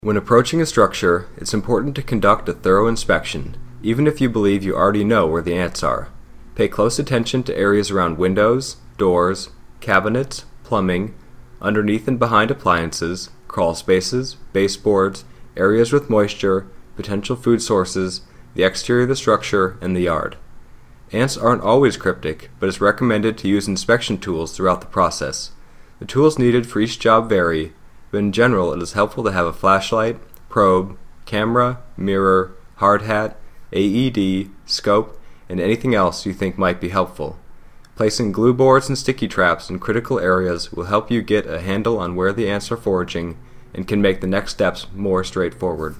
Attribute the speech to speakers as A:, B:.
A: When approaching a structure, it's important to conduct a thorough inspection, even if you believe you already know where the ants are. Pay close attention to areas around windows, doors, cabinets, plumbing, underneath and behind appliances, crawl spaces, baseboards, areas with moisture, potential food sources, the exterior of the structure, and the yard. Ants aren't always cryptic, but it's recommended to use inspection tools throughout the process. The tools needed for each job vary, but in general it is helpful to have a flashlight, probe, camera, mirror, hard hat, AED, scope, and anything else you think might be helpful. Placing glue boards and sticky traps in critical areas will help you get a handle on where the ants are foraging and can make the next steps more straightforward.